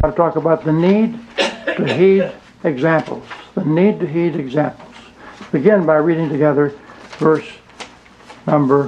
talk about the need to heed examples. The need to heed examples. Begin by reading together verse number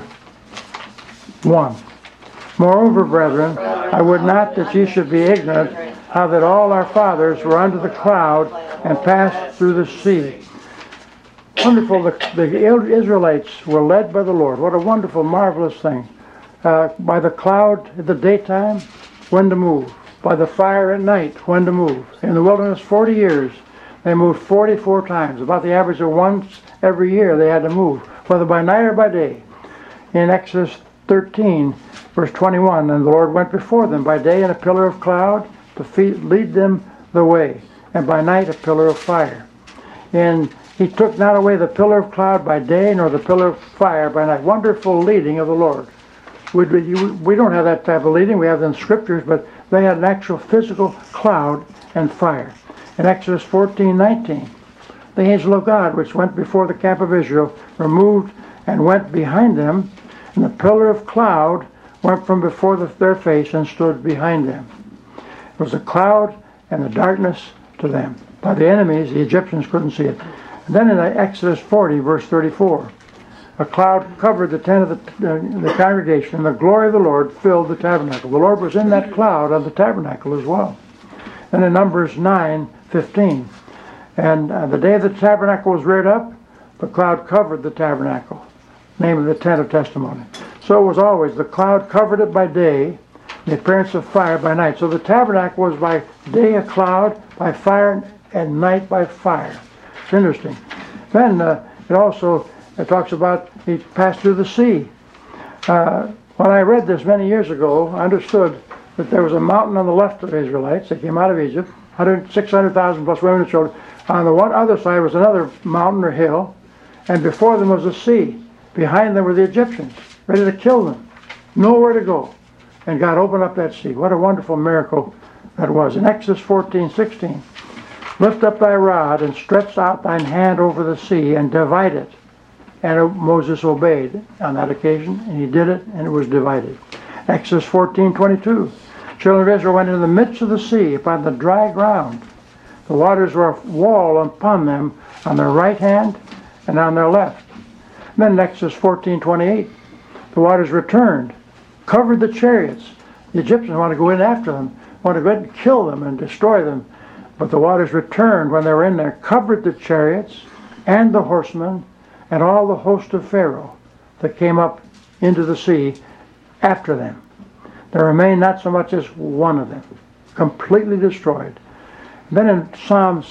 1. Moreover, brethren, I would not that ye should be ignorant how that all our fathers were under the cloud and passed through the sea. Wonderful, the Israelites were led by the Lord. What a wonderful, marvelous thing. By the cloud at the daytime, when to move. By the fire at night, when to move. In the wilderness, 40 years, they moved 44 times. About the average of once every year they had to move, whether by night or by day. In Exodus 13, verse 21, and the Lord went before them by day in a pillar of cloud to lead them the way, and by night a pillar of fire. And he took not away the pillar of cloud by day, nor the pillar of fire by night. Wonderful leading of the Lord. We don't have that type of leading. We have the scriptures, but they had an actual physical cloud and fire. In Exodus 14:19, the angel of God, which went before the camp of Israel, removed and went behind them, and the pillar of cloud went from before their face and stood behind them. It was a cloud and the darkness to them. By the enemies, the Egyptians couldn't see it. And then in Exodus 40, verse 34, a cloud covered the tent of the congregation, and the glory of the Lord filled the tabernacle. The Lord was in that cloud of the tabernacle as well. And in Numbers 9:15, and the day the tabernacle was reared up, the cloud covered the tabernacle, name of the tent of testimony. So it was always, the cloud covered it by day, the appearance of fire by night. So the tabernacle was by day a cloud, by fire, and night by fire. It's interesting. Then it talks about he passed through the sea. When I read this many years ago, I understood that there was a mountain on the left of the Israelites. They came out of Egypt, 600,000 plus women and children. On the one other side was another mountain or hill, and before them was the sea. Behind them were the Egyptians, ready to kill them. Nowhere to go. And God opened up that sea. What a wonderful miracle that was. In Exodus 14:16, lift up thy rod and stretch out thine hand over the sea and divide it. And Moses obeyed on that occasion, and he did it, and it was divided. Exodus 14:22, children of Israel went into the midst of the sea upon the dry ground. The waters were a wall upon them on their right hand and on their left. And then in Exodus 14:28, the waters returned, covered the chariots. The Egyptians wanted to go in after them, wanted to go in and kill them and destroy them. But the waters returned when they were in there, covered the chariots and the horsemen and all the host of Pharaoh that came up into the sea after them. There remained not so much as one of them, completely destroyed. Then in Psalm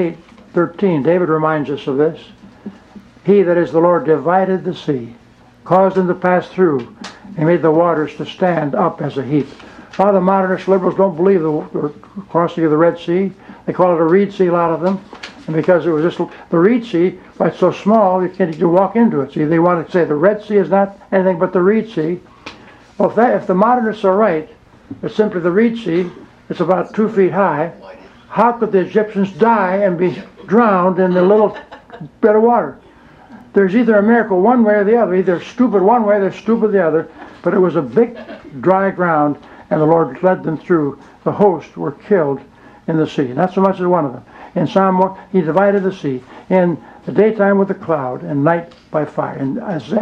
78:13, David reminds us of this. He, that is the Lord, divided the sea, caused them to pass through, and made the waters to stand up as a heap. A lot of the modernist liberals don't believe the crossing of the Red Sea. They call it a reed sea, a lot of them. And because it was just the Reed Sea, but it's so small, you can't even walk into it. See, they want to say the Red Sea is not anything but the Reed Sea. Well, if the modernists are right, it's simply the Reed Sea. It's about 2 feet high. How could the Egyptians die and be drowned in the little bit of water? There's either a miracle one way or the other. Either stupid one way, they're stupid the other. But it was a big dry ground, and the Lord led them through. The host were killed in the sea. Not so much as one of them. In Psalm 1, he divided the sea. In the daytime with a cloud, and night by fire. In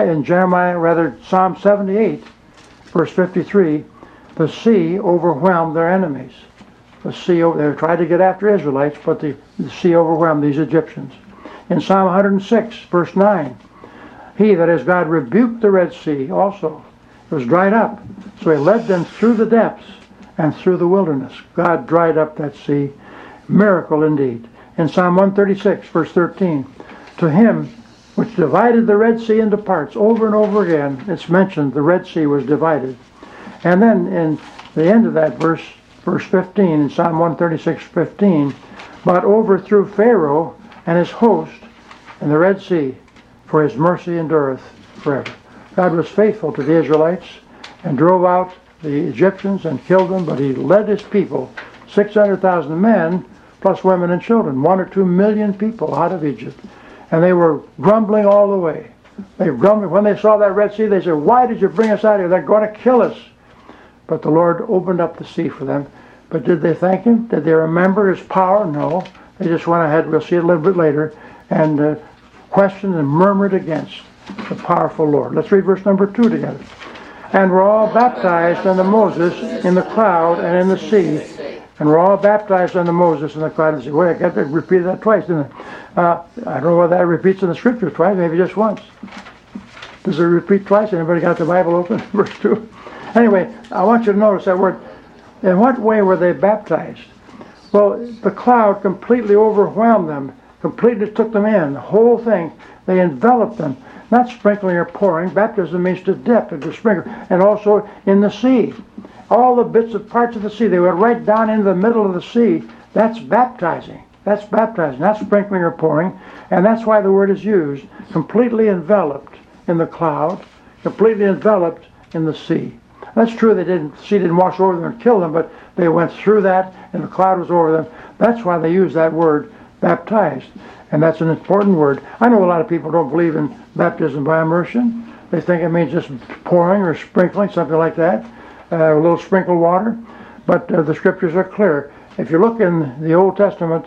Psalm 78, verse 53, the sea overwhelmed their enemies. The sea, they tried to get after Israelites, but the sea overwhelmed these Egyptians. In Psalm 106, verse 9, he, that is God, rebuked the Red Sea also. It was dried up. So he led them through the depths and through the wilderness. God dried up that sea. Miracle indeed. In Psalm 136, verse 13, to him which divided the Red Sea into parts, over and over again, it's mentioned the Red Sea was divided. And then in the end of that verse 15, in Psalm 136:15, but overthrew Pharaoh and his host in the Red Sea, for his mercy endureth forever. God was faithful to the Israelites and drove out the Egyptians and killed them, but he led his people, 600,000 men, plus women and children, 1 or 2 million people out of Egypt. And they were grumbling all the way. They grumbled. When they saw that Red Sea, they said, why did you bring us out here? They're going to kill us. But the Lord opened up the sea for them, But did they thank him? Did they remember his power? No. They just went ahead, we'll see it a little bit later, and questioned and murmured against the powerful Lord. Let's read verse number 2 together. And were all baptized unto Moses in the cloud and in the sea. And were all baptized unto Moses in the cloud and the sea. Wait, I got to repeat that twice, didn't I? I don't know whether that repeats in the scripture twice, maybe just once. Does it repeat twice? Anybody got the Bible open? Verse 2. Anyway, I want you to notice that word. In what way were they baptized? Well, the cloud completely overwhelmed them, completely took them in, the whole thing. They enveloped them. Not sprinkling or pouring. Baptism means to dip and to sprinkle. And also in the sea. All the bits of parts of the sea, they went right down into the middle of the sea. That's baptizing. That's baptizing, not sprinkling or pouring. And that's why the word is used. Completely enveloped in the cloud, completely enveloped in the sea. That's true, the sea didn't wash over them and kill them, but they went through that and the cloud was over them. That's why they use that word, baptized. And that's an important word. I know a lot of people don't believe in baptism by immersion. They think it means just pouring or sprinkling, something like that, a little sprinkled water. But the scriptures are clear. If you look in the Old Testament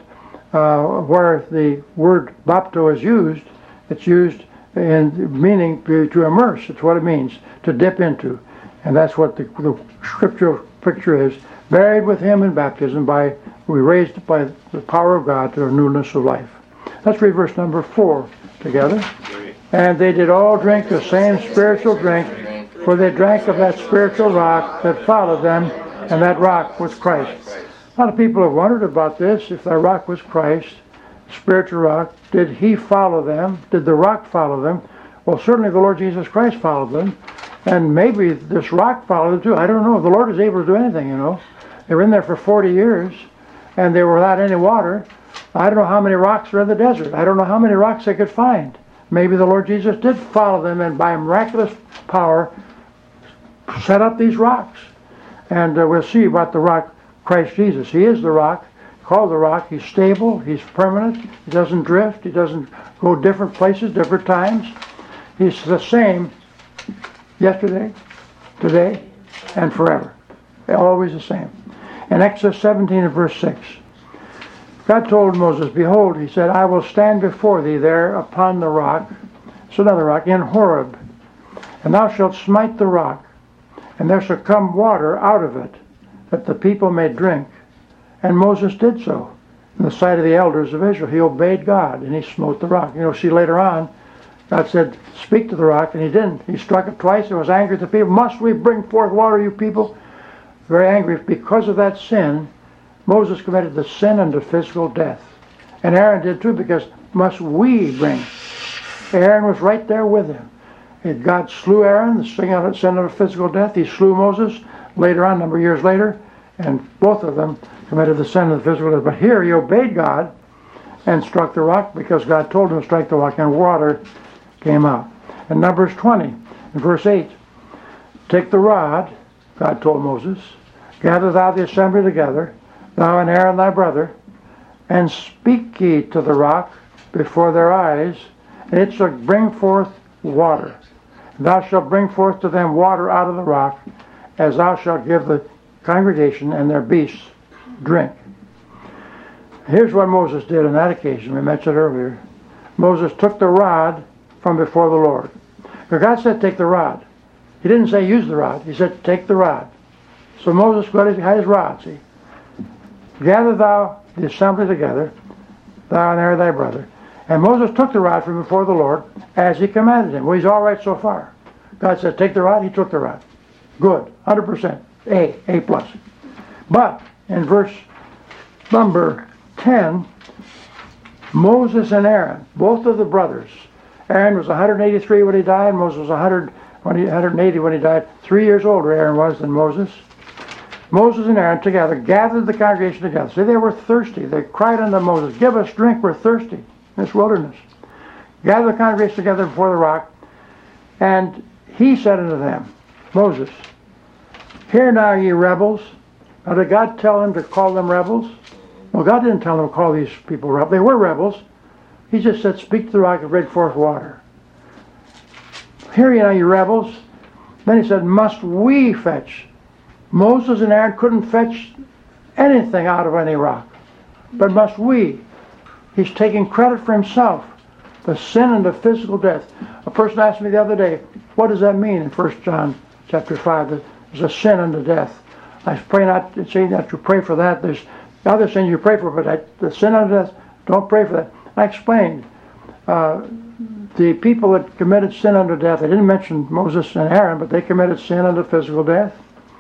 where the word bapto is used, it's used in meaning to immerse. It's what it means, to dip into. And that's what the scriptural picture is. Buried with him in baptism, we raised by the power of God to a newness of life. Let's read verse number 4 together. And they did all drink the same spiritual drink, for they drank of that spiritual rock that followed them, and that rock was Christ. A lot of people have wondered about this. If that rock was Christ, spiritual rock, did he follow them? Did the rock follow them? Well, certainly the Lord Jesus Christ followed them. And maybe this rock followed them too. I don't know. The Lord is able to do anything, you know. They were in there for 40 years, and they were without any water. I don't know how many rocks were in the desert. I don't know how many rocks they could find. Maybe the Lord Jesus did follow them, and by miraculous power set up these rocks. And we'll see about the rock, Christ Jesus. He is the rock, called the rock. He's stable. He's permanent. He doesn't drift. He doesn't go different places, different times. He's the same yesterday, today, and forever. Always the same. In Exodus 17 and verse 6, God told Moses, behold, he said, I will stand before thee there upon the rock, it's another rock, in Horeb, and thou shalt smite the rock, and there shall come water out of it, that the people may drink. And Moses did so in the sight of the elders of Israel. He obeyed God, and he smote the rock. You know, see later on, God said, speak to the rock, and he didn't. He struck it twice and was angry at the people. Must we bring forth water, you people? Very angry. Because of that sin, Moses committed the sin unto physical death. And Aaron did too, because must we bring. Aaron was right there with him. And God slew Aaron, the sin unto physical death. He slew Moses later on, a number of years later, and both of them committed the sin of the physical death. But here he obeyed God and struck the rock because God told him to strike the rock, and water came out. In Numbers 20, in verse 8, take the rod, God told Moses, gather thou the assembly together, thou and Aaron thy brother, and speak ye to the rock before their eyes, and it shall bring forth water. Thou shalt bring forth to them water out of the rock, as thou shalt give the congregation and their beasts drink. Here's what Moses did on that occasion, we mentioned earlier. Moses took the rod from before the Lord. Now God said take the rod. He didn't say use the rod. He said take the rod. So Moses had his rod, see. Gather thou the assembly together, thou and Aaron thy brother. And Moses took the rod from before the Lord as he commanded him. Well, he's all right so far. God said take the rod. He took the rod. Good. 100%. A plus. But in verse number 10, Moses and Aaron, both of the brothers, Aaron was 183 when he died. Moses was 180 when he died. 3 years older Aaron was than Moses. Moses and Aaron together gathered the congregation together. See, they were thirsty. They cried unto Moses, give us drink, we're thirsty in this wilderness. Gathered the congregation together before the rock, and he said unto them, Moses, hear now ye rebels. Now did God tell him to call them rebels? Well, God didn't tell them to call these people rebels. They were rebels. He just said, speak to the rock and bring forth water. Hear ye now, ye rebels. Then he said, must we fetch? Moses and Aaron couldn't fetch anything out of any rock. But must we? He's taking credit for himself. The sin unto physical death. A person asked me the other day, what does that mean in 1 John chapter 5? That there's a sin unto death. I pray not, saying that you pray for that. There's other sins you pray for, but the sin unto death, don't pray for that. I explained. The people that committed sin unto death, I didn't mention Moses and Aaron, but they committed sin unto physical death.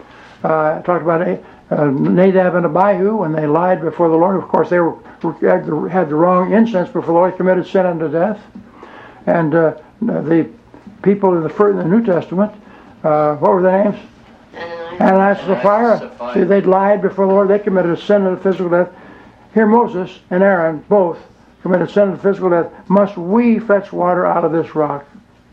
I talked about Nadab and Abihu when they lied before the Lord. Of course, they had the wrong incense before the Lord, committed sin unto death. And the people in the New Testament, what were their names? Ananias and Sapphira. See, they'd lied before the Lord. They committed a sin unto physical death. Here Moses and Aaron both committed sin unto physical death. Must we fetch water out of this rock?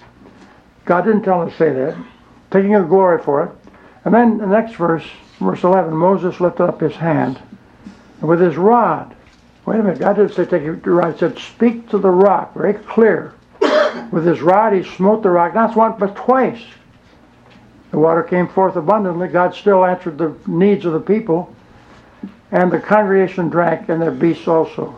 God didn't tell him to say that. Taking the glory for it. And then the next verse, verse 11, Moses lifted up his hand, and with his rod, wait a minute, God didn't say take your rod, he said speak to the rock, very clear. With his rod he smote the rock, not once but twice. The water came forth abundantly. God still answered the needs of the people, and the congregation drank, and their beasts also.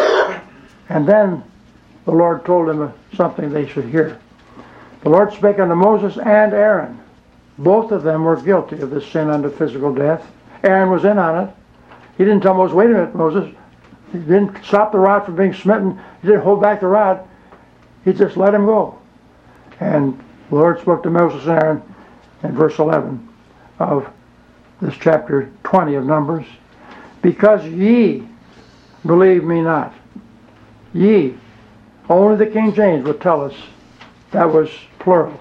And then the Lord told them something they should hear. The Lord spake unto Moses and Aaron. Both of them were guilty of this sin unto physical death. Aaron was in on it. He didn't tell Moses, wait a minute, Moses. He didn't stop the rod from being smitten. He didn't hold back the rod. He just let him go. And the Lord spoke to Moses and Aaron in verse 11 of this chapter 20 of Numbers. Because ye believe me not. Ye. Only the King James would tell us that was plural.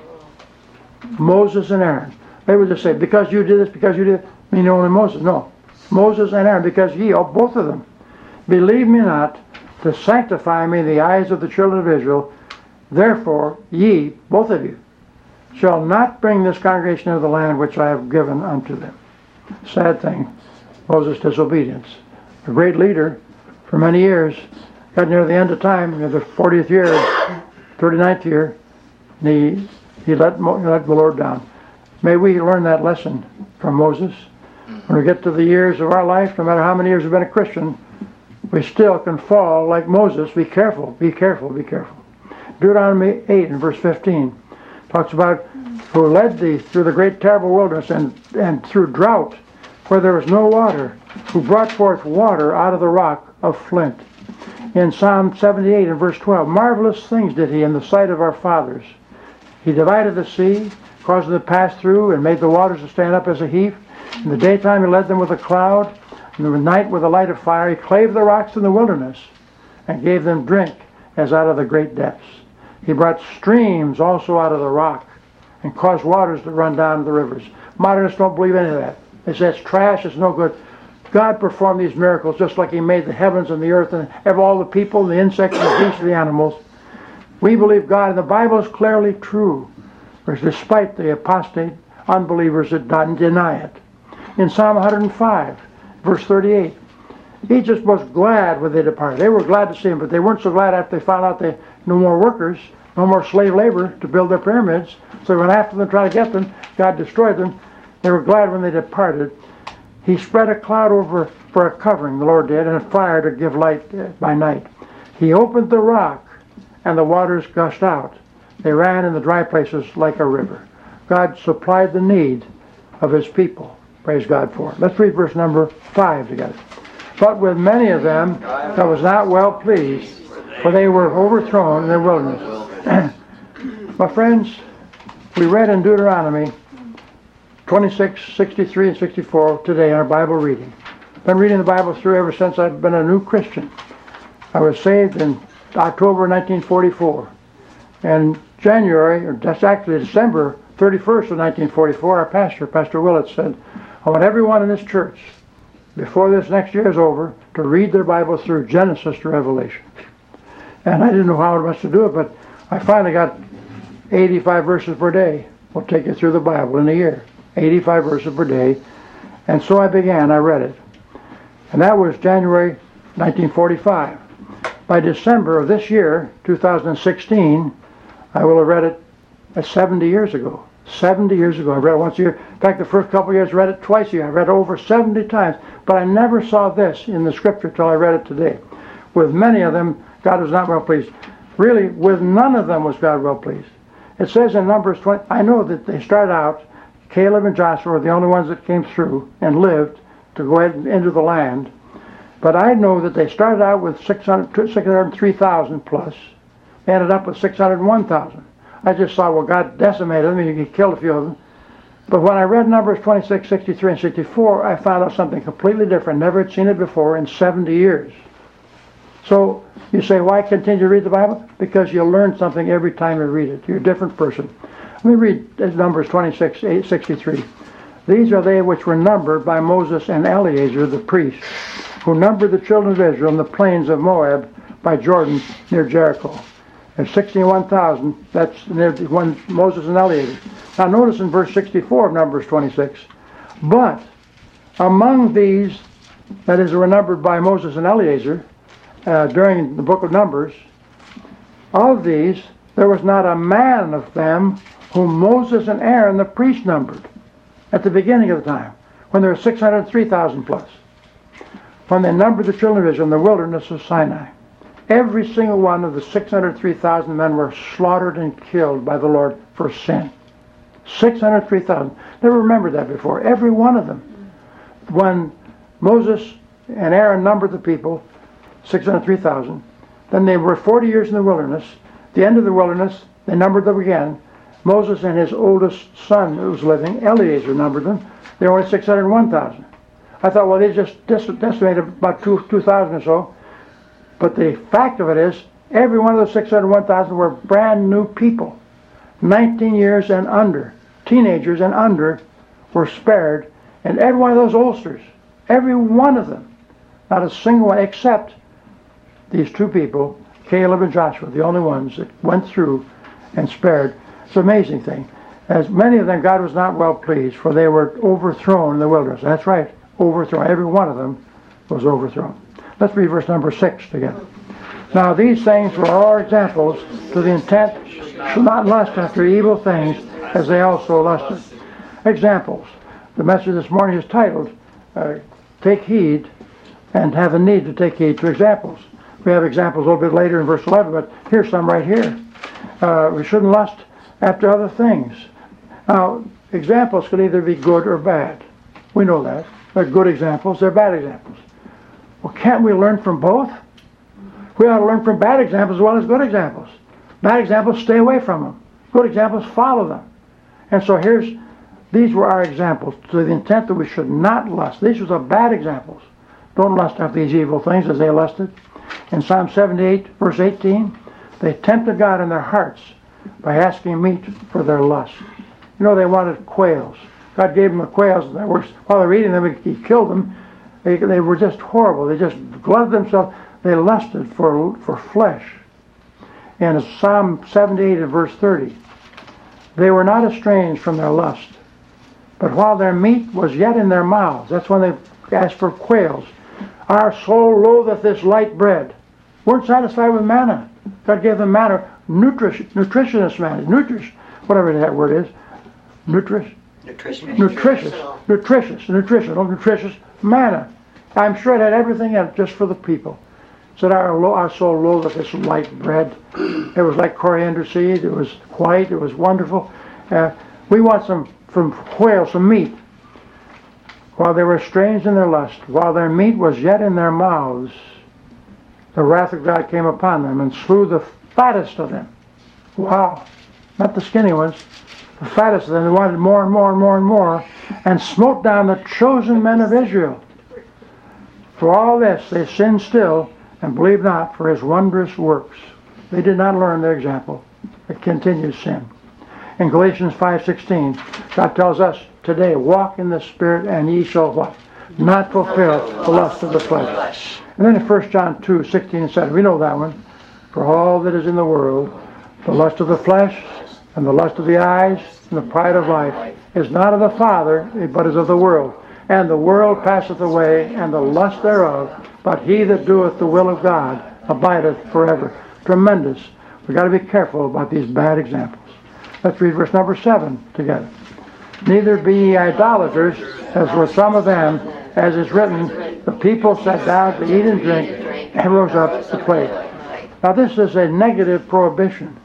Moses and Aaron. They would just say, because you did this, because you did it, meaning only Moses. No. Moses and Aaron, because ye, both of them, believe me not, to sanctify me in the eyes of the children of Israel. Therefore, ye, both of you, shall not bring this congregation into the land which I have given unto them. Sad thing, Moses' disobedience. A great leader for many years, got near the end of time, near the 40th year, 39th year, and he let the Lord down. May we learn that lesson from Moses. When we get to the years of our life, no matter how many years we've been a Christian, we still can fall like Moses. Be careful, be careful, be careful. Deuteronomy 8 and verse 15 talks about who led thee through the great terrible wilderness and through drought where there was no water, who brought forth water out of the rock of flint. In Psalm 78 and verse 12, marvelous things did he in the sight of our fathers. He divided the sea, caused them to pass through, and made the waters to stand up as a heap. In the daytime he led them with a cloud, and in the night with a light of fire. He clave the rocks in the wilderness, and gave them drink as out of the great depths. He brought streams also out of the rock, and caused waters to run down to the rivers. Modernists don't believe any of that. They say it's trash, it's no good. God performed these miracles just like he made the heavens and the earth, and all the people, and the insects, and the beasts, and the animals. We believe God, and the Bible is clearly true, despite the apostate unbelievers that deny it. In Psalm 105, verse 38, Egypt was glad when they departed. They were glad to see him, but they weren't so glad after they found out they no more workers, no more slave labor to build their pyramids. So they went after them, trying to get them. God destroyed them. They were glad when they departed. He spread a cloud over for a covering, the Lord did, and a fire to give light by night. He opened the rock, and the waters gushed out. They ran in the dry places like a river. God supplied the need of his people. Praise God for it. Let's read verse number 5 together. But with many of them that was not well pleased, for they were overthrown in the wilderness. My friends, we read in Deuteronomy 26, 63, and 64 today in our Bible reading. I've been reading the Bible through ever since I've been a new Christian. I was saved in October 1944. And January, or that's actually December 31st of 1944, our pastor, Pastor Willett, said, I want everyone in this church, before this next year is over, to read their Bible through Genesis to Revelation. And I didn't know how much to do it, but I finally got 85 verses per day. We'll take you through the Bible in a year. 85 verses per day. And so I began, I read it. And that was January 1945. By December of this year, 2016, I will have read it 70 years ago. 70 years ago. I read it once a year. In fact, the first couple of years I read it twice a year. I read it over 70 times. But I never saw this in the Scripture till I read it today. With many of them, God was not well pleased. Really, with none of them was God well pleased. It says in Numbers 20, I know that they started out, Caleb and Joshua were the only ones that came through and lived to go ahead into the land. But I know that they started out with 603,000 plus. They ended up with 601,000. I just thought, well, God decimated them and He killed a few of them. But when I read Numbers 26, 63, and 64, I found out something completely different. Never had seen it before in 70 years. So you say, why continue to read the Bible? Because you'll learn something every time you read it. You're a different person. Let me read Numbers 26, 63. These are they which were numbered by Moses and Eleazar the priest, who numbered the children of Israel in the plains of Moab by Jordan near Jericho. There's 61,000. That's near one Moses and Eleazar. Now notice in verse 64 of Numbers 26. But among these, that is, were numbered by Moses and Eleazar during the book of Numbers, of these there was not a man of them whom Moses and Aaron the priest numbered at the beginning of the time, when there were 603,000 plus. When they numbered the children of Israel in the wilderness of Sinai, every single one of the 603,000 men were slaughtered and killed by the Lord for sin. 603,000. Never remembered that before. Every one of them. When Moses and Aaron numbered the people, 603,000, then they were 40 years in the wilderness. At the end of the wilderness, they numbered them again. Moses and his oldest son who was living, Eleazar, numbered them. They were only 601,000. I thought, well, they just decimated about 2,000 or so. But the fact of it is, every one of those 601,000 were brand new people. 19 years and under, teenagers and under, were spared. And every one of those oldsters, every one of them, not a single one, except these two people, Caleb and Joshua, the only ones that went through and spared. It's an amazing thing. As many of them, God was not well pleased, for they were overthrown in the wilderness. That's right, overthrown. Every one of them was overthrown. Let's read verse number 6 together. Now these things were all examples to the intent to not lust after evil things as they also lusted. Examples. The message this morning is titled, Take Heed, and have a need to take heed to examples. We have examples a little bit later in verse 11, but here's some right here. We shouldn't lust after other things. Now, examples could either be good or bad. We know that. They're good examples, they're bad examples. Well, can't we learn from both? We ought to learn from bad examples as well as good examples. Bad examples, stay away from them. Good examples, follow them. And so these were our examples to the intent that we should not lust. These were the bad examples. Don't lust after these evil things as they lusted. In Psalm 78, verse 18, they tempted God in their hearts by asking meat for their lust. You know, they wanted quails. God gave them the quails. While they were eating them, He killed them. They were just horrible. They just glutted themselves. They lusted for flesh. And in Psalm 78 and verse 30, they were not estranged from their lust, but while their meat was yet in their mouths, that's when they asked for quails. Our soul loatheth this light bread. Weren't satisfied with manna. God gave them manna, nutritionist manna, whatever that word is. Nutritious manna. I'm sure it had everything in it just for the people. Said our soul loatheth this light bread. It was like coriander seed. It was white. It was wonderful. We want some from quail, some meat. While they were estranged in their lust, while their meat was yet in their mouths, the wrath of God came upon them and slew the fattest of them. Wow. Not the skinny ones. The fattest of them. They wanted more and more and more and more, and smote down the chosen men of Israel. For all this they sinned still, and believed not for His wondrous works. They did not learn their example. They continued sin. In Galatians 5:16, God tells us today, walk in the Spirit, and ye shall what? Not fulfill the lust of the flesh. And then in 1 John 2:16 and 17, we know that one. For all that is in the world, the lust of the flesh, and the lust of the eyes, and the pride of life, is not of the Father, but is of the world. And the world passeth away, and the lust thereof, but he that doeth the will of God abideth forever. Tremendous. We've got to be careful about these bad examples. Let's read verse number 7 together. Neither be ye idolaters, as were some of them, as is written, the people sat down to eat and drink, and rose up to play. Now this is a negative prohibition.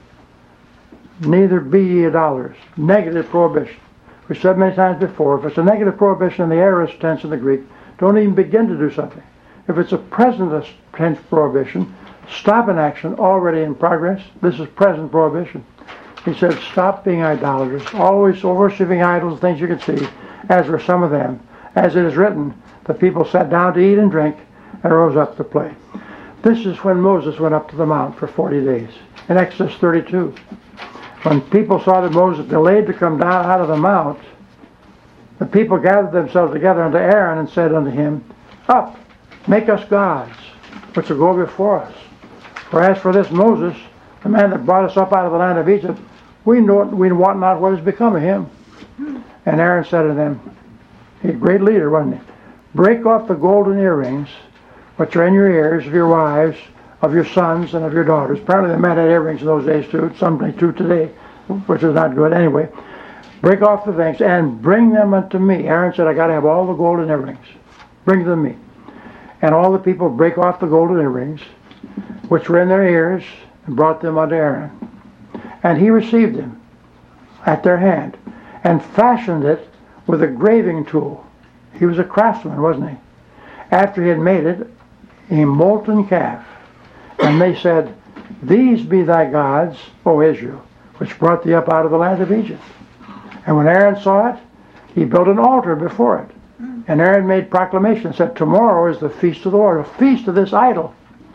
Neither be ye idolaters. Negative prohibition. We said many times before, if it's a negative prohibition in the aorist tense in the Greek, don't even begin to do something. If it's a present tense prohibition, stop an action already in progress. This is present prohibition. He said, stop being idolaters, always worshipping idols, things you can see, as were some of them. As it is written, the people sat down to eat and drink, and rose up to play. This is when Moses went up to the mount for 40 days, in Exodus 32. When people saw that Moses delayed to come down out of the mount, the people gathered themselves together unto Aaron and said unto him, Up, make us gods, which will go before us. For as for this Moses, the man that brought us up out of the land of Egypt, we wot not what has become of him. And Aaron said to them, he's a great leader, wasn't he? Break off the golden earrings, which are in your ears, of your wives, of your sons, and of your daughters. Apparently the men had earrings in those days too, some do today, which is not good anyway. Break off the things and bring them unto me. Aaron said, I got to have all the golden earrings. Bring them to me. And all the people break off the golden earrings, which were in their ears, and brought them unto Aaron. And he received them at their hand, and fashioned it with a graving tool. He was a craftsman, wasn't he? After he had made it, a molten calf. And they said, These be thy gods, O Israel, which brought thee up out of the land of Egypt. And when Aaron saw it, he built an altar before it. And Aaron made proclamation, said, Tomorrow is the feast of the Lord, a feast of this idol.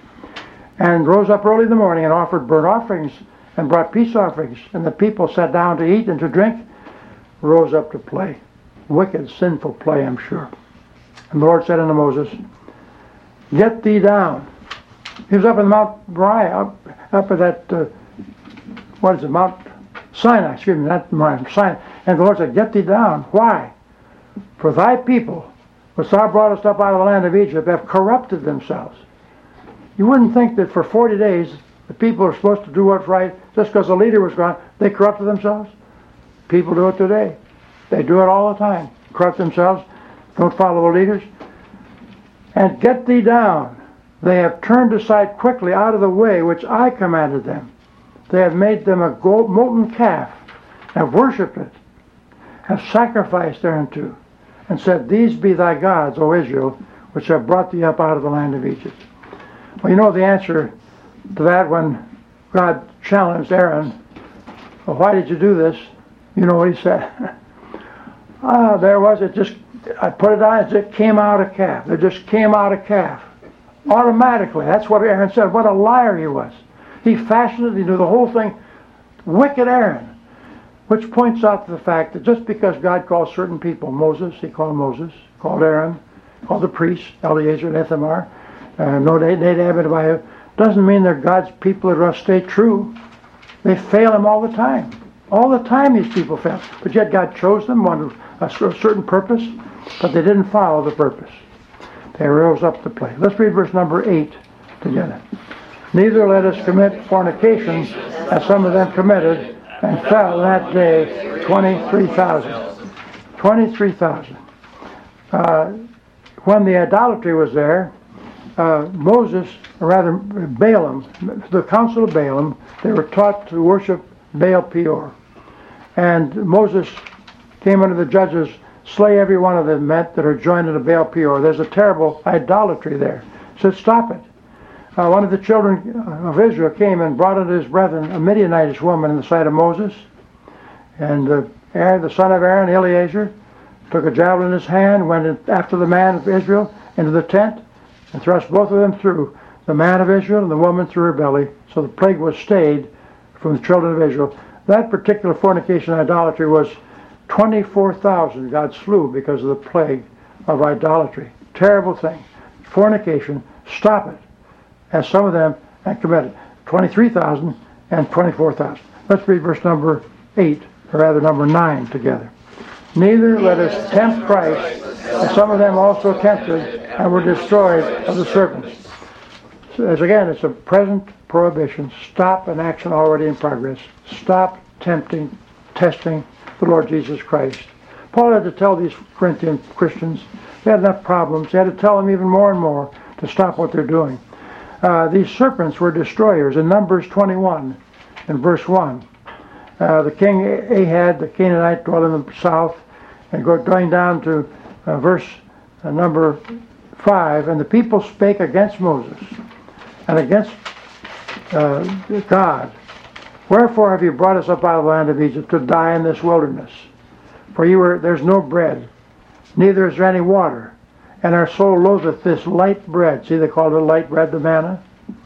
And rose up early in the morning and offered burnt offerings and brought peace offerings. And the people sat down to eat and to drink, rose up to play. Wicked, sinful play, I'm sure. And the Lord said unto Moses, Get thee down. He was up in Mount Moriah, up at that, Mount Sinai, excuse me, not Moriah, Sinai. And the Lord said, Get thee down. Why? For thy people, which thou broughtest up out of the land of Egypt, have corrupted themselves. You wouldn't think that for 40 days the people are supposed to do what's right just because the leader was gone. They corrupted themselves. People do it today. They do it all the time. Corrupt themselves, don't follow the leaders. And get thee down. They have turned aside quickly out of the way which I commanded them. They have made them a molten calf, have worshipped it, have sacrificed thereunto, and said, These be thy gods, O Israel, which have brought thee up out of the land of Egypt. Well, you know the answer to that when God challenged Aaron, well, why did you do this? You know what he said? There was it. Just I put it on. It came out a calf. It just came out a calf, automatically. That's what Aaron said. What a liar he was. He fashioned it. He knew the whole thing. Wicked Aaron, which points out to the fact that just because God calls certain people Moses, he called Moses, called Aaron, called the priests Eleazar and Ithamar, Nadab and Abihu, doesn't mean they're God's people that are going to stay true. They fail him all the time. All the time these people fail. But yet God chose them, wanted a certain purpose, but they didn't follow the purpose. They rose up to play. Let's read verse number 8 together. Neither let us commit fornication, as some of them committed, and fell that day 23,000. 23,000. When the idolatry was there, Moses, or rather Balaam, the council of Balaam, they were taught to worship Baal Peor. And Moses came under the judges, slay every one of them that are joined to Baal Peor. There's a terrible idolatry there. He said, stop it. One of the children of Israel came and brought unto his brethren a Midianitish woman in the sight of Moses. And Aaron, the son of Aaron, Eleazar, took a javelin in his hand, went after the man of Israel into the tent, and thrust both of them through, the man of Israel and the woman through her belly. So the plague was stayed from the children of Israel. That particular fornication idolatry was 24,000 God slew because of the plague of idolatry. Terrible thing. Fornication, stop it. As some of them had committed. 23,000 and 24,000. Let's read verse number 8, or rather number 9 together. Neither let us tempt Christ, as some of them also tempted and were destroyed of the serpents. So as again, it's a present prohibition. Stop an action already in progress. Stop tempting testing the Lord Jesus Christ. Paul had to tell these Corinthian Christians, they had enough problems, he had to tell them even more and more to stop what they're doing. These serpents were destroyers. In Numbers 21, in verse 1, the king Ahab, the Canaanite, dwelt in the south, and going down to verse number 5, and the people spake against Moses and against God. Wherefore have you brought us up out of the land of Egypt to die in this wilderness? For there's no bread, neither is there any water, and our soul loatheth this light bread. See, they called it light bread, the manna.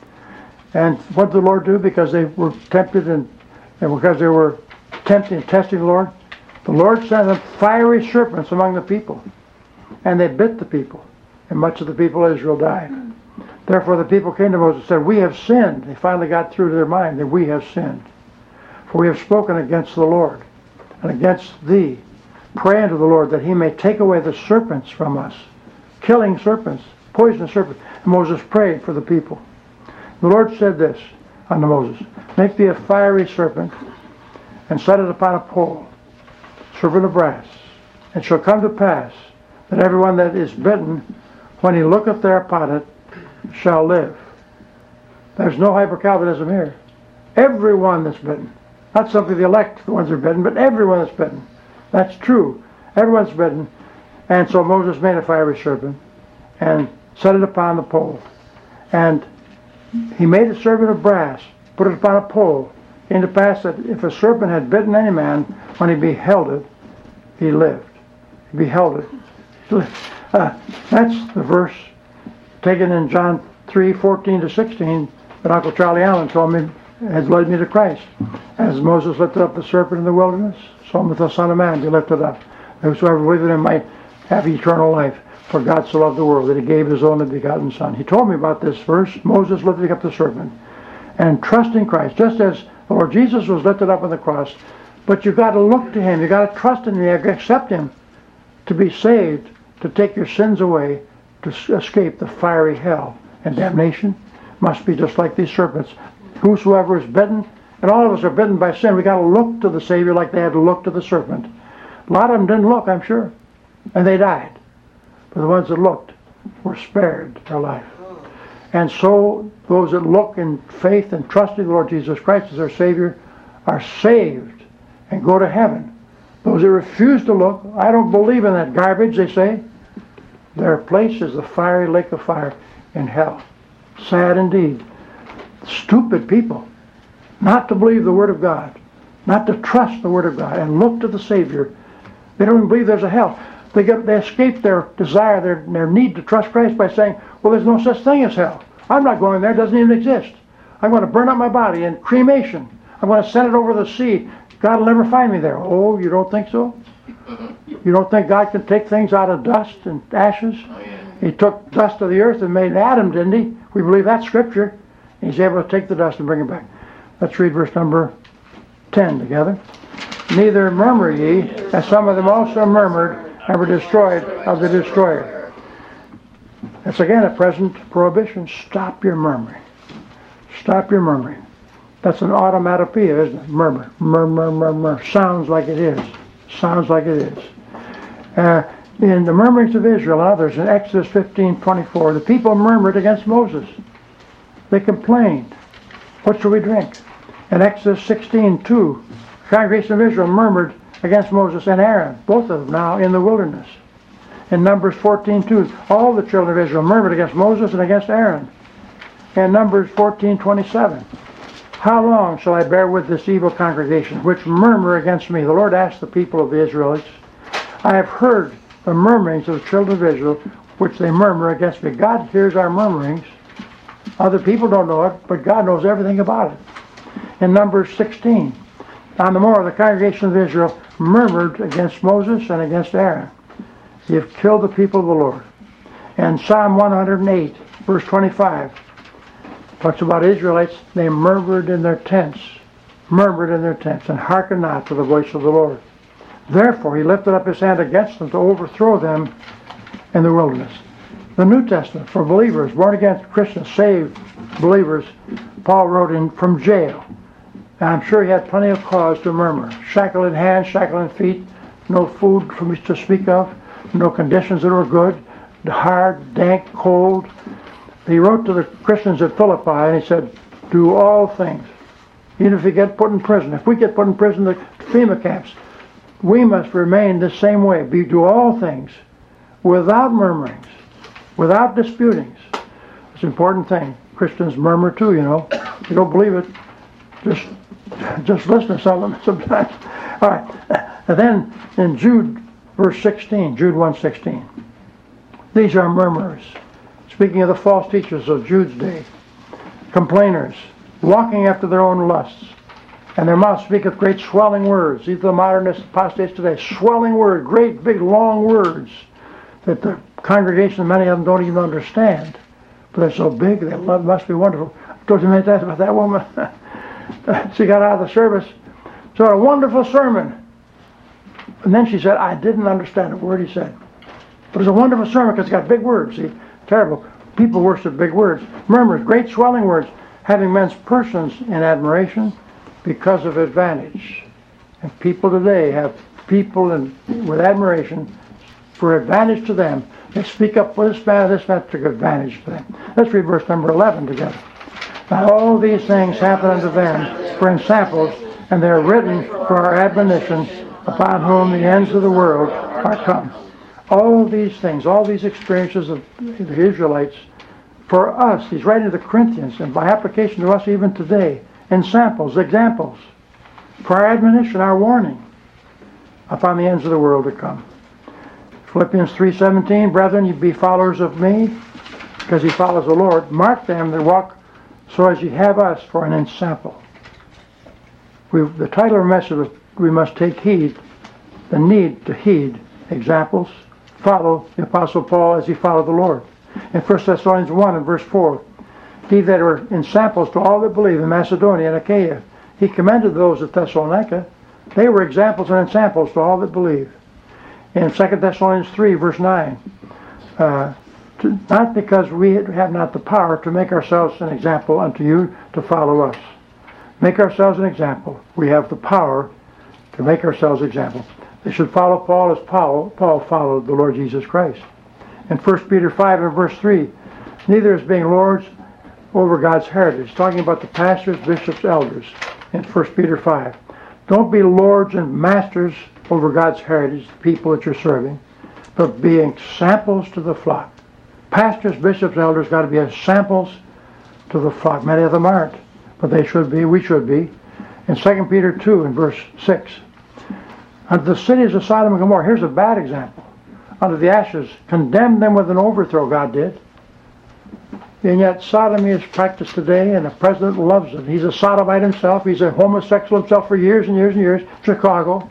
And what did the Lord do? Because they were tempted and because they were testing the Lord sent them fiery serpents among the people, and they bit the people, and much of the people of Israel died. Therefore the people came to Moses and said, we have sinned. They finally got through to their mind that we have sinned. For we have spoken against the Lord and against thee. Pray unto the Lord that he may take away the serpents from us. Killing serpents, poisonous serpents. And Moses prayed for the people. The Lord said this unto Moses, make thee a fiery serpent, and set it upon a pole, serpent of brass. And shall come to pass that everyone that is bitten, when he looketh thereupon it, shall live. There's no hyper-Calvinism here. Everyone that's bitten. Not simply the elect, the ones that are bitten, but everyone that's bitten. That's true. Everyone's bitten. And so Moses made a fiery serpent and set it upon the pole. And he made a serpent of brass, put it upon a pole. It came to pass that if a serpent had bitten any man, when he beheld it, he lived. He beheld it. That's the verse taken in John 3:14-16 that Uncle Charlie Allen told me has led me to Christ. As Moses lifted up the serpent in the wilderness, so must the Son of Man be lifted up. Whosoever believeth in him might have eternal life. For God so loved the world that he gave his only begotten Son. He told me about this verse, Moses lifting up the serpent and trusting Christ, just as the Lord Jesus was lifted up on the cross. But you've got to look to him, you've got to trust in him, you've got to accept him to be saved, to take your sins away, to escape the fiery hell and damnation. Must be just like these serpents. Whosoever is bitten, and all of us are bitten by sin, we've got to look to the Savior like they had to look to the serpent. A lot of them didn't look, I'm sure, and they died. But the ones that looked were spared their life. And so those that look in faith and trust in the Lord Jesus Christ as their Savior are saved and go to heaven. Those that refuse to look, I don't believe in that garbage, they say, their place is the fiery lake of fire in hell. Sad indeed. Stupid people. Not to believe the Word of God. Not to trust the Word of God and look to the Savior. They don't even believe there's a hell. They escape their desire, their need to trust Christ by saying, well, there's no such thing as hell. I'm not going there. It doesn't even exist. I'm going to burn up my body in cremation. I'm going to send it over the sea. God will never find me there. Oh, you don't think so? You don't think God can take things out of dust and ashes? Oh, yeah. He took dust of the earth and made Adam, didn't he? We believe that's Scripture. He's able to take the dust and bring it back. Let's read verse number 10 together. Neither murmur ye, as some of them also murmured, and were destroyed of the destroyer. That's again a present prohibition. Stop your murmuring. Stop your murmuring. That's an automatopoeia, isn't it? Murmur, murmur, murmur. Sounds like it is. Sounds like it is. In the murmurings of Israel and others, in Exodus 15:24, the people murmured against Moses. They complained. What shall we drink? In Exodus 16:2, the congregation of Israel murmured against Moses and Aaron, both of them now in the wilderness. In Numbers 14:2, all the children of Israel murmured against Moses and against Aaron. In Numbers 14:27, how long shall I bear with this evil congregation, which murmur against me? The Lord asked the people of the Israelites, I have heard the murmurings of the children of Israel, which they murmur against me. God hears our murmurings. Other people don't know it, but God knows everything about it. In Numbers 16, on the morrow, the congregation of Israel murmured against Moses and against Aaron. You've killed the people of the Lord. And Psalm 108, verse 25, talks about Israelites. They murmured in their tents, and hearkened not to the voice of the Lord. Therefore he lifted up his hand against them to overthrow them in the wilderness. The New Testament for believers, born again Christians, saved believers, Paul wrote in from jail. And I'm sure he had plenty of cause to murmur. Shackled in hands, shackled in feet, no food from which to speak of, no conditions that were good, hard, dank, cold. He wrote to the Christians at Philippi and he said, do all things. Even if you get put in prison. If we get put in prison, the FEMA camps, we must remain the same way. Do all things without murmurings, without disputings. It's an important thing. Christians murmur too, you know. If you don't believe it, just listen to some of them sometimes. All right. And then in Jude, verse 16, Jude 1:16. These are murmurers. Speaking of the false teachers of Jude's day. Complainers, walking after their own lusts. And their mouth speaketh great swelling words. These are the modernist apostates today. Swelling words, great big long words that the congregation, many of them don't even understand. But they're so big, they must be wonderful. I told you many times about that woman. She got out of the service. So a wonderful sermon. And then she said, I didn't understand a word he said. But it's a wonderful sermon because it's got big words. See, terrible. People worship big words. Murmurs, great swelling words, having men's persons in admiration because of advantage. And people today have people with admiration for advantage to them. They speak up for this man took advantage to them. Let's read verse number 11 together. Now all these things happen unto them for ensamples, and they are written for our admonition, upon whom the ends of the world are come. All these things, all these experiences of the Israelites, for us, he's writing to the Corinthians, and by application to us even today, ensamples, examples, for our admonition, our warning, upon the ends of the world to come. Philippians 3:17, brethren, ye be followers of me, because he follows the Lord. Mark them that walk so as ye have us for an ensample. The title of our message is, we must take heed, the need to heed examples, follow the Apostle Paul as he followed the Lord. In 1 Thessalonians 1 and verse 4, he that were ensamples to all that believe in Macedonia and Achaia, he commended those at Thessalonica. They were examples and ensamples to all that believe. In 2 Thessalonians 3 verse 9, not because we have not the power to make ourselves an example unto you to follow us. Make ourselves an example. We have the power to make ourselves example. They should follow Paul as Paul followed the Lord Jesus Christ. In 1 Peter 5 and verse 3, neither as being lords over God's heritage. Talking about the pastors, bishops, elders in 1 Peter 5. Don't be lords and masters over God's heritage, the people that you're serving, but be examples to the flock. Pastors, bishops, elders got to be examples to the flock. Many of them aren't, but they should be, we should be. In 2 Peter 2 and verse 6, unto the cities of Sodom and Gomorrah, here's a bad example. Unto the ashes, condemned them with an overthrow, God did. And yet sodomy is practiced today, and the president loves it. He's a sodomite himself. He's a homosexual himself for years and years and years. Chicago.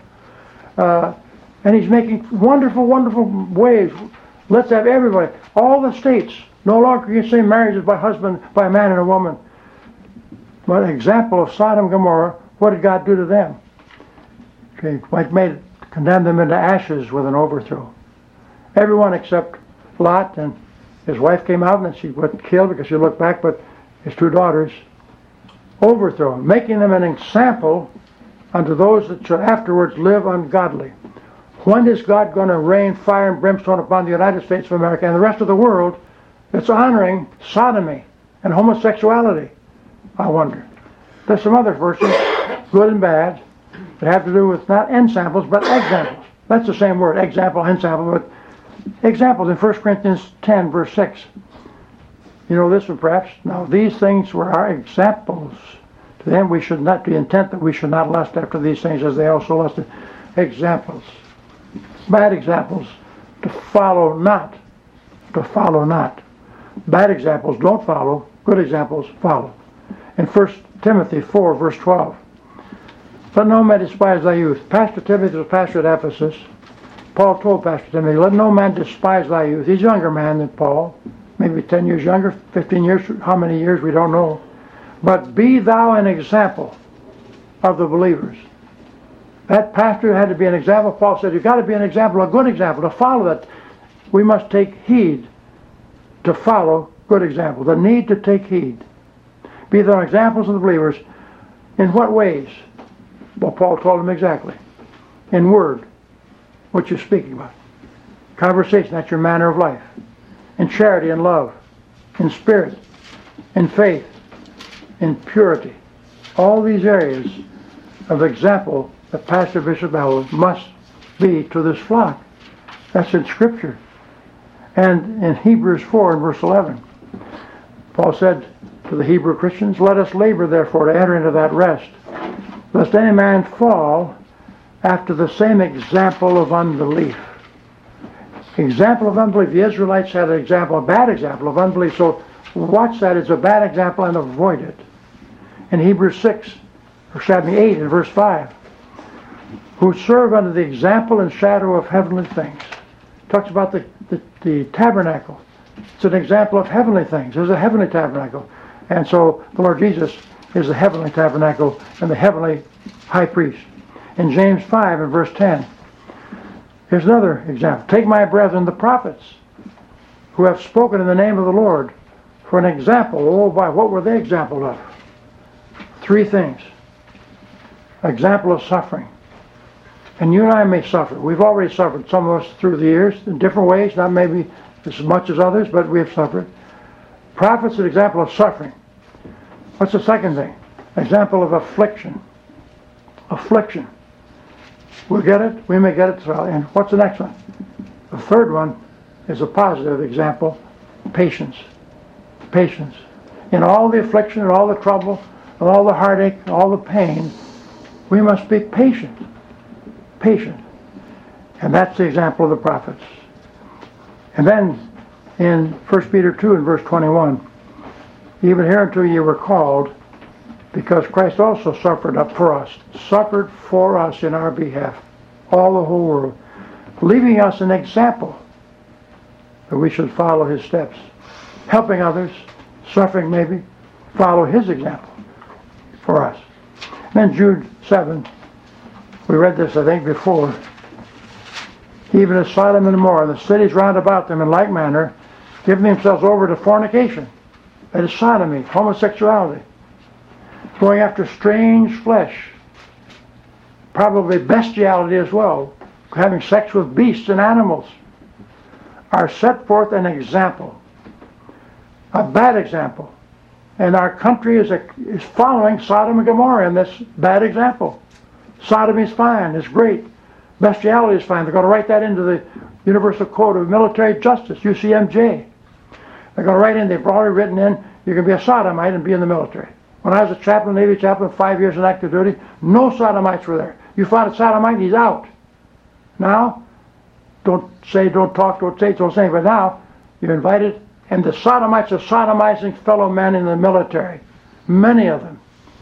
And he's making wonderful, wonderful waves. Let's have everybody, all the states, no longer can you say marriage is by husband, by a man and a woman. But an example of Sodom and Gomorrah, what did God do to them? Okay, condemned them into ashes with an overthrow. Everyone except Lot, and his wife came out and she was killed because she looked back, but his two daughters overthrown, making them an example unto those that should afterwards live ungodly. When is God going to rain fire and brimstone upon the United States of America and the rest of the world that's honoring sodomy and homosexuality? I wonder. There's some other verses, good and bad, that have to do with not ensamples, but examples. That's the same word, example, ensample, but examples in 1 Corinthians 10, verse 6. You know this one perhaps. Now these things were our examples. To them we should not be intent that we should not lust after these things as they also lusted. Examples. Bad examples. To follow not. To follow not. Bad examples don't follow. Good examples follow. In 1 Timothy 4, verse 12. Let no man despise thy youth. Pastor Timothy was pastor at Ephesus. Paul told Pastor Timothy, let no man despise thy youth. He's a younger man than Paul. Maybe 10 years younger, 15 years, how many years, we don't know. But be thou an example of the believers. That pastor had to be an example. Paul said, you've got to be an example, a good example, to follow that. We must take heed to follow good example. The need to take heed. Be thou examples of the believers, In what ways? Well, Paul told him exactly. In word, what you're speaking about. Conversation, that's your manner of life. In charity and love. In spirit. In faith. In purity. All these areas of example that Pastor Bishop Howell must be to this flock. That's in Scripture. And in Hebrews 4 and verse 11, Paul said to the Hebrew Christians, let us labor therefore to enter into that rest, lest any man fall after the same example of unbelief. Example of unbelief. The Israelites had an example, a bad example of unbelief. So watch that as a bad example and avoid it. In Hebrews 8 and verse 5, who serve under the example and shadow of heavenly things. Talks about the tabernacle. It's an example of heavenly things. There's a heavenly tabernacle. And so the Lord Jesus is the heavenly tabernacle and the heavenly high priest. In James 5 and verse 10, here's another example. Take my brethren the prophets, who have spoken in the name of the Lord, for an example. Oh, by what were they example of? Three things. Example of suffering. And you and I may suffer. We've already suffered, some of us through the years, in different ways, not maybe as much as others, but we have suffered. Prophets, an example of suffering. What's the second thing? Example of affliction. Affliction. We'll get it, we may get it. And what's the next one? The third one is a positive example. Patience. Patience. In all the affliction and all the trouble and all the heartache and all the pain, we must be patient. Patient. And that's the example of the prophets. And then in 1 Peter 2 and verse 21, even hereunto ye were called, because Christ also suffered up for us, suffered for us in our behalf, all the whole world, leaving us an example that we should follow his steps, helping others, suffering maybe, follow his example for us. And then Jude 7, we read this I think before, even as Sodom and Gomorrah, the cities round about them in like manner, giving themselves over to fornication, that is sodomy, homosexuality, going after strange flesh, probably bestiality as well, having sex with beasts and animals, are set forth an example, a bad example. And our country is following Sodom and Gomorrah in this bad example. Sodomy is fine, it's great. Bestiality is fine. They're going to write that into the Universal Code of Military Justice, UCMJ. They're going to write in, they've already written in, you can be a sodomite and be in the military. When I was a chaplain, Navy chaplain, 5 years in active duty, no sodomites were there. You found a sodomite, he's out. Now, don't talk, don't say, but now, you're invited, and the sodomites are sodomizing fellow men in the military. Many of them.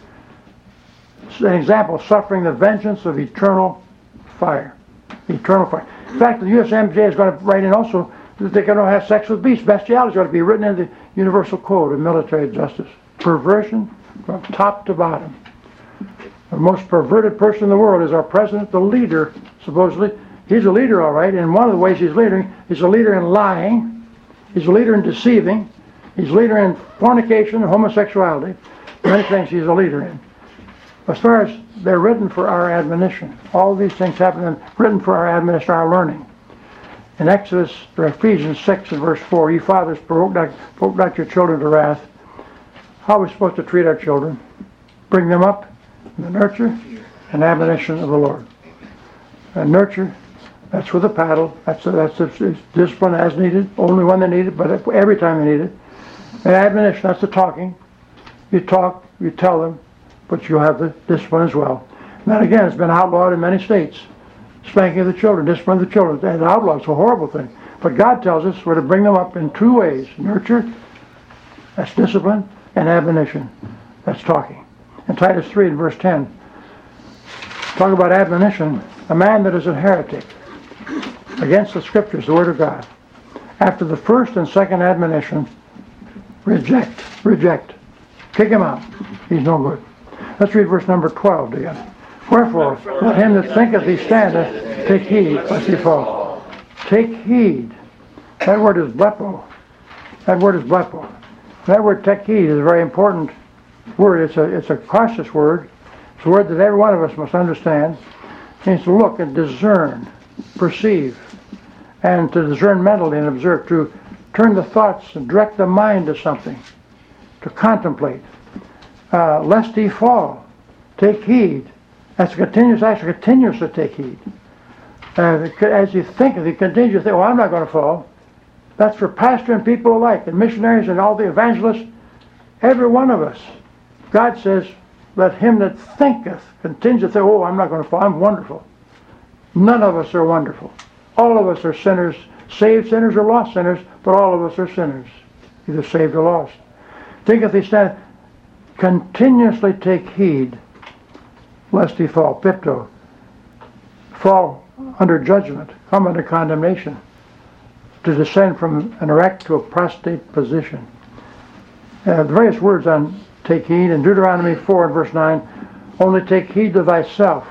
It's an example, suffering the vengeance of eternal fire. Eternal fire. In fact, the USMJ is going to write in also that they're going to have sex with beasts. Bestiality is going to be written in the Universal Code of Military Justice. Perversion from top to bottom. The most perverted person in the world is our president, the leader, supposedly. He's a leader, all right, and one of the ways he's leading, he's a leader in lying, he's a leader in deceiving, he's a leader in fornication and homosexuality. Many things he's a leader in. As far as they're written for our admonition, all these things happen and written for our admonition, our learning. In Exodus, or Ephesians 6 and verse 4, you fathers provoke not your children to wrath. How are we supposed to treat our children? Bring them up in the nurture and admonition of the Lord. And nurture, that's with a paddle, that's the discipline as needed, only when they need it, but every time they need it. And admonition, that's the talking. You talk, you tell them, but you'll have the discipline as well. And that again has been outlawed in many states. Spanking of the children, discipline of the children. It's outlawed, it's a horrible thing. But God tells us we're to bring them up in two ways. Nurture, that's discipline, and admonition, that's talking. In Titus 3 and verse 10, talk about admonition. A man that is a heretic against the Scriptures, the Word of God, after the first and second admonition, reject. Kick him out. He's no good. Let's read verse number 12 together. Wherefore, let him that thinketh he standeth take heed lest he fall. Take heed. That word is blepo. That word take heed is a very important word. It's a cautious word. It's a word that every one of us must understand. It means to look and discern, perceive, and to discern mentally and observe, to turn the thoughts and direct the mind to something, to contemplate. Lest ye fall, take heed. That's a continuous action, continuously take heed. As you think of it, you continue to think, well, I'm not going to fall. That's for pastor and people alike, and missionaries and all the evangelists. Every one of us. God says, let him that thinketh continue to think, oh, I'm not going to fall. I'm wonderful. None of us are wonderful. All of us are sinners, saved sinners or lost sinners, but all of us are sinners, either saved or lost. Thinketh he stand, continuously take heed, lest he fall. Pipto. Fall under judgment, come under condemnation, to descend from an erect to a prostrate position. The various words on take heed in Deuteronomy 4 and verse 9, only take heed to thyself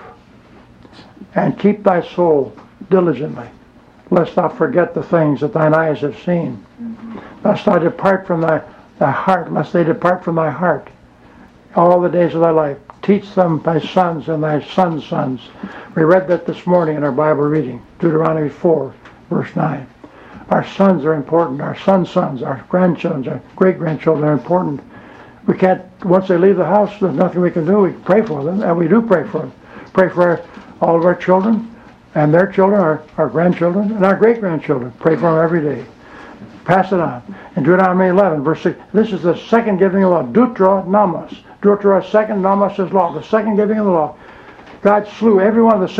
and keep thy soul diligently, lest thou forget the things that thine eyes have seen. Lest thou depart from thy heart, lest they depart from thy heart all the days of thy life. Teach them thy sons and thy sons' sons. We read that this morning in our Bible reading, Deuteronomy 4, verse 9. Our sons are important. Our sons' sons, our grandchildren, our great-grandchildren are important. We can't, once they leave the house, there's nothing we can do. We pray for them, and we do pray for them. Pray for all of our children, and their children, our grandchildren, and our great-grandchildren. Pray for them every day. Pass it on. In Deuteronomy 11, verse 6, this is the second giving of law, deuteronomos. Deuteronomos, second, nomos is law, the second giving of the law. God slew every one of the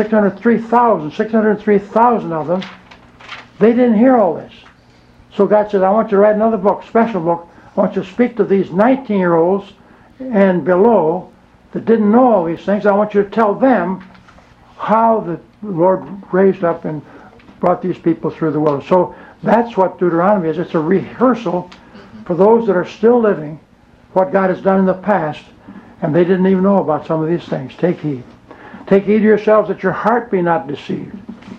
603,000 of them. They didn't hear all this. So God said, I want you to write another book, special book. I want you to speak to these 19-year-olds and below that didn't know all these things. I want you to tell them how the Lord raised up and brought these people through the wilderness. So that's what Deuteronomy is. It's a rehearsal for those that are still living what God has done in the past, and they didn't even know about some of these things. Take heed. Take heed to yourselves that your heart be not deceived.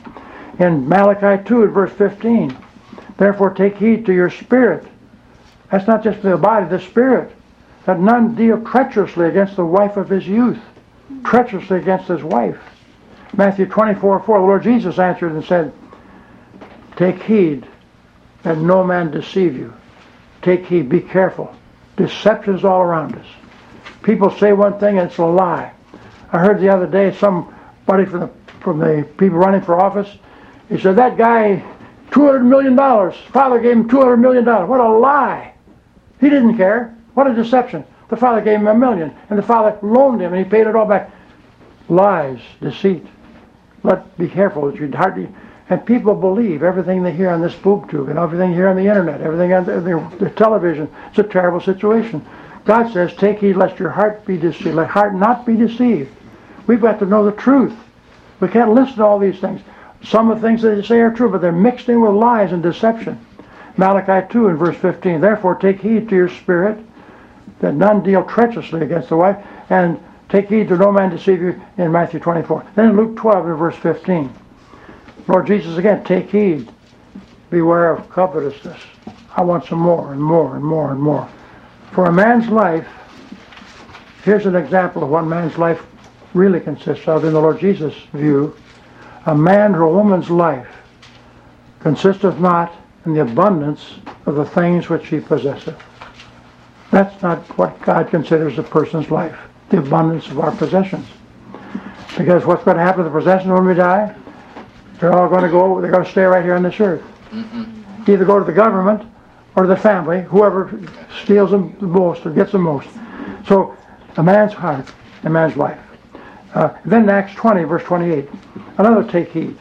In Malachi 2 at verse 15, therefore take heed to your spirit. That's not just the body, the spirit. That none deal treacherously against the wife of his youth. Treacherously against his wife. Matthew 24:4, the Lord Jesus answered and said, take heed that no man deceive you. Take heed, be careful. Deception is all around us. People say one thing and it's a lie. I heard the other day somebody from the people running for office, he said, that guy, $200 million. Father gave him $200 million. What a lie. He didn't care. What a deception. The father gave him $1 million, and the father loaned him, and he paid it all back. Lies, deceit. Be careful. And people believe everything they hear on this boob tube, and everything they hear on the internet, everything on the television. It's a terrible situation. God says, take heed lest your heart be deceived. Let heart not be deceived. We've got to know the truth. We can't listen to all these things. Some of the things that they say are true, but they're mixed in with lies and deception. Malachi 2 and verse 15, therefore take heed to your spirit, that none deal treacherously against the wife, and take heed to no man deceive you in Matthew 24. Then in Luke 12 and verse 15, Lord Jesus again, take heed, beware of covetousness. I want some more and more and more and more. For a man's life, here's an example of what man's life really consists of in the Lord Jesus' view. A man or a woman's life consisteth not in the abundance of the things which he possesseth. That's not what God considers a person's life, the abundance of our possessions. Because what's going to happen to the possessions when we die? They're all going to go, they're going to stay right here on this earth. Either go to the government or the family, whoever steals them the most or gets the most. So, a man's heart, a man's life. Then in Acts 20, verse 28, another take heed.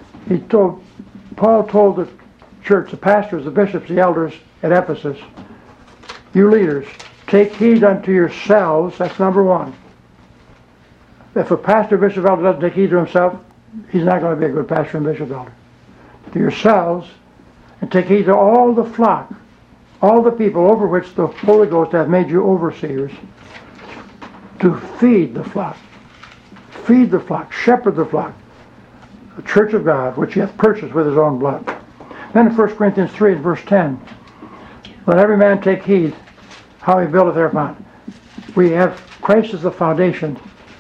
Paul told the church, the pastors, the bishops, the elders at Ephesus, you leaders, take heed unto yourselves. That's number one. If a pastor, bishop, elder doesn't take heed to himself, he's not going to be a good pastor and bishop, elder. To yourselves, and take heed to all the flock, all the people over which the Holy Ghost hath made you overseers, to feed the flock. Feed the flock, shepherd the flock, the church of God, which he hath purchased with his own blood. Then in 1 Corinthians 3 and verse 10, let every man take heed how he buildeth thereupon. We have Christ as the foundation,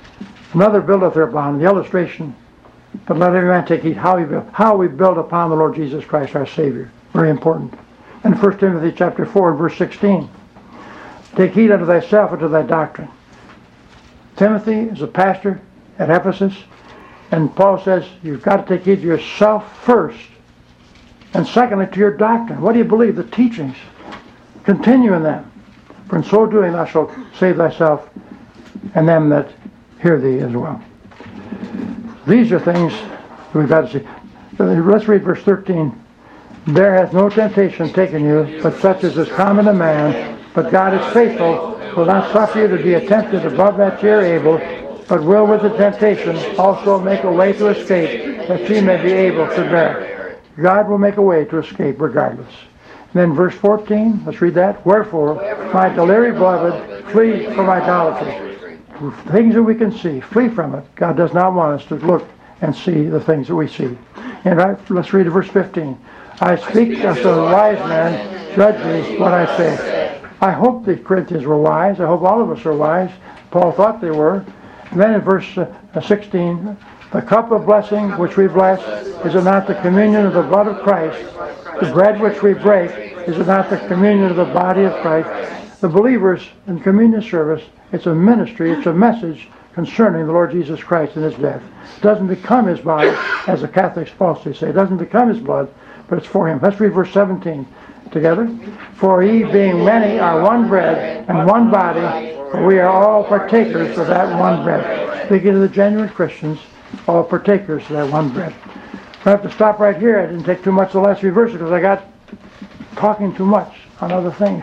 Another buildeth thereupon, the illustration, but let every man take heed how we build upon the Lord Jesus Christ our Savior. Very important. And 1 Timothy chapter 4 and verse 16. Take heed unto thyself and to thy doctrine. Timothy is a pastor at Ephesus, and Paul says you've got to take heed to yourself first, and secondly to your doctrine. What do you believe? The teachings. Continue in them. For in so doing thou shalt save thyself and them that hear thee as well. These are things we've got to see. Let's read verse 13. There hath no temptation taken you, but such as is common to man. But God is faithful, will not suffer you to be tempted above that ye are able, but will with the temptation also make a way to escape, that ye may be able to bear. God will make a way to escape regardless. And then verse 14, let's read that. Wherefore, my dearly beloved, flee from idolatry. Things that we can see, flee from it. God does not want us to look and see the things that we see. And let's read verse 15. I speak as a wise man, judge me what I say. I hope the Corinthians were wise. I hope all of us are wise. Paul thought they were. And then in verse 16, the cup of blessing which we bless, is it not the communion of the blood of Christ? The bread which we break, is it not the communion of the body of Christ? The believers in communion service, it's a ministry, it's a message concerning the Lord Jesus Christ and his death. It doesn't become his body, as the Catholics falsely say. It doesn't become his blood, but it's for him. Let's read verse 17 together. For ye being many are one bread and one body, for we are all partakers of that one bread. Speaking to the genuine Christians, all partakers of that one bread. I have to stop right here. I didn't take too much of the last few verses because I got talking too much on other things.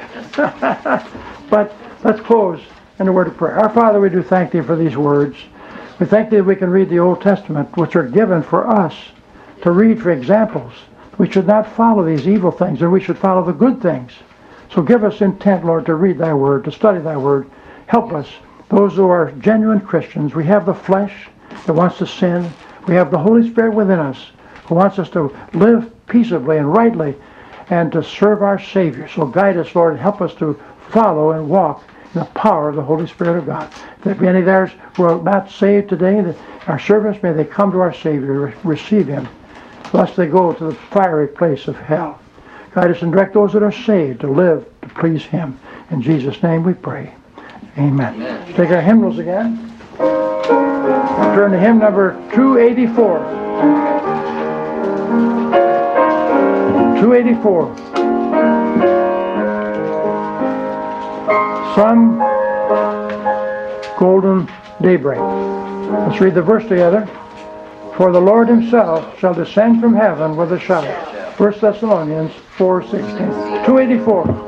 But let's close in a word of prayer. Our Father, we do thank thee for these words. We thank thee that we can read the Old Testament, which are given for us to read for examples. We should not follow these evil things, and we should follow the good things. So give us intent, Lord, to read thy word, to study thy word. Help us, those who are genuine Christians. We have the flesh that wants to sin. We have the Holy Spirit within us who wants us to live peaceably and rightly and to serve our Savior. So guide us, Lord, and help us to follow and walk in the power of the Holy Spirit of God. If there be any there who are not saved today, that our service, may they come to our Savior, receive him, lest they go to the fiery place of hell. Guide us and direct those that are saved to live to please him. In Jesus' name we pray. Amen. Take our hymnals again. Turn to hymn number 284. 284. Some golden daybreak. Let's read the verse together. For the Lord himself shall descend from heaven with a shout. 1 Thessalonians 4:16. 284.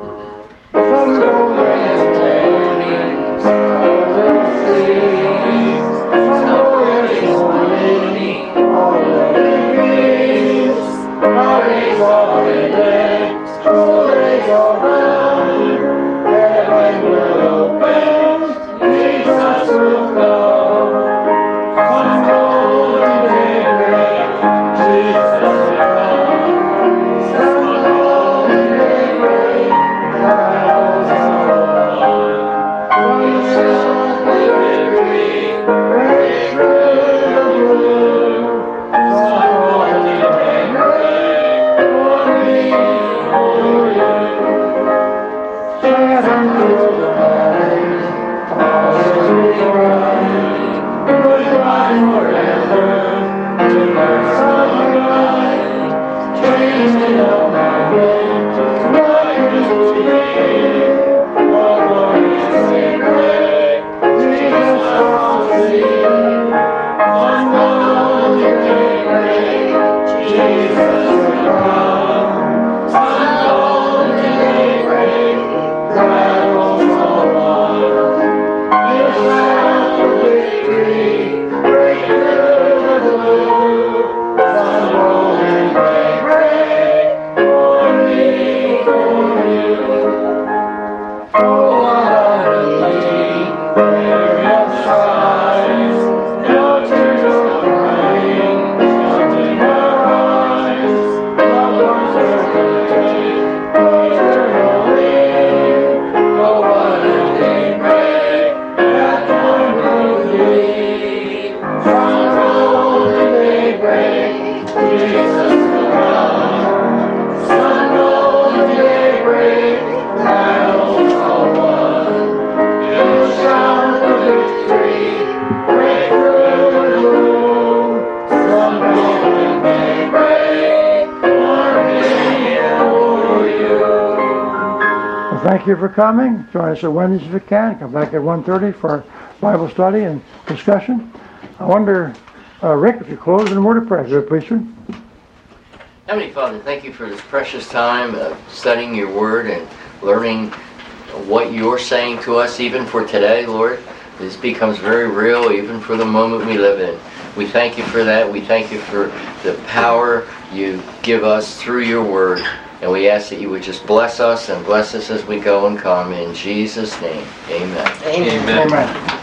Thank you for coming. Join us at Wednesdays if you can. Come back at 1:30 for our Bible study and discussion. I wonder, Rick, if you close in a word of prayer, good preacher. Heavenly Father, thank you for this precious time of studying your word and learning what you're saying to us even for today, Lord. This becomes very real even for the moment we live in. We thank you for that. We thank you for the power you give us through your word. And we ask that you would just bless us and bless us as we go and come. In Jesus' name, amen. Amen. Amen.